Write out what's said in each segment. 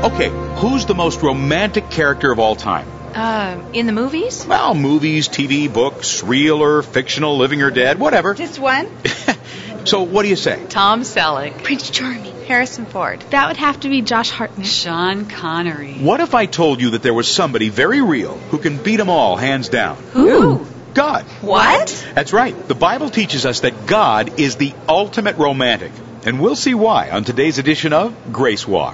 Okay, who's the most romantic character of all time? In the movies? Well, movies, TV, books, real or fictional, living or dead, whatever. Just one? So what do you say? Tom Selleck. Prince Charming. Harrison Ford. That would have to be Josh Hartnett. Sean Connery. What if I told you that there was somebody very real who can beat them all, hands down? Who? God. What? That's right. The Bible teaches us that God is the ultimate romantic. And we'll see why on today's edition of Grace Walk.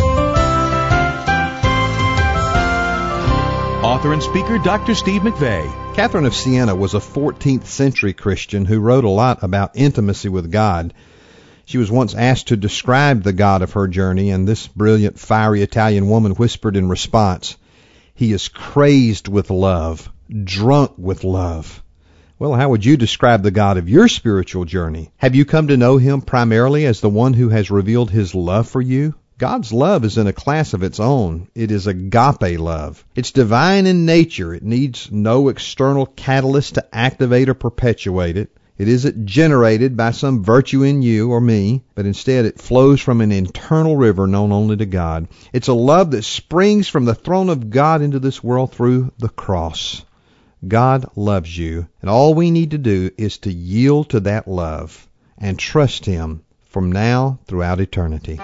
Author and speaker Dr. Steve McVey. Catherine of Siena was a 14th century Christian who wrote a lot about intimacy with God. She was once asked to describe the God of her journey, and this brilliant, fiery Italian woman whispered in response, "He is crazed with love, drunk with love." Well, how would you describe the God of your spiritual journey? Have you come to know him primarily as the one who has revealed his love for you? God's love is in a class of its own. It is agape love. It's divine in nature. It needs no external catalyst to activate or perpetuate it. It isn't generated by some virtue in you or me, but instead it flows from an internal river known only to God. It's a love that springs from the throne of God into this world through the cross. God loves you, and all we need to do is to yield to that love and trust him from now throughout eternity.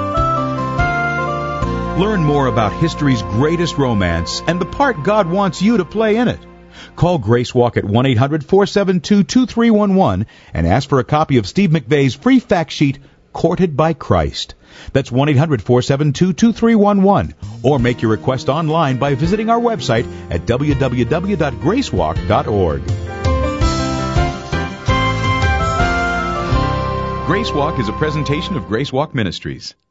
Learn more about history's greatest romance and the part God wants you to play in it. Call Grace Walk at 1-800-472-2311 and ask for a copy of Steve McVey's free fact sheet, Courted by Christ. That's 1-800-472-2311. Or make your request online by visiting our website at www.gracewalk.org. Grace Walk is a presentation of Grace Walk Ministries.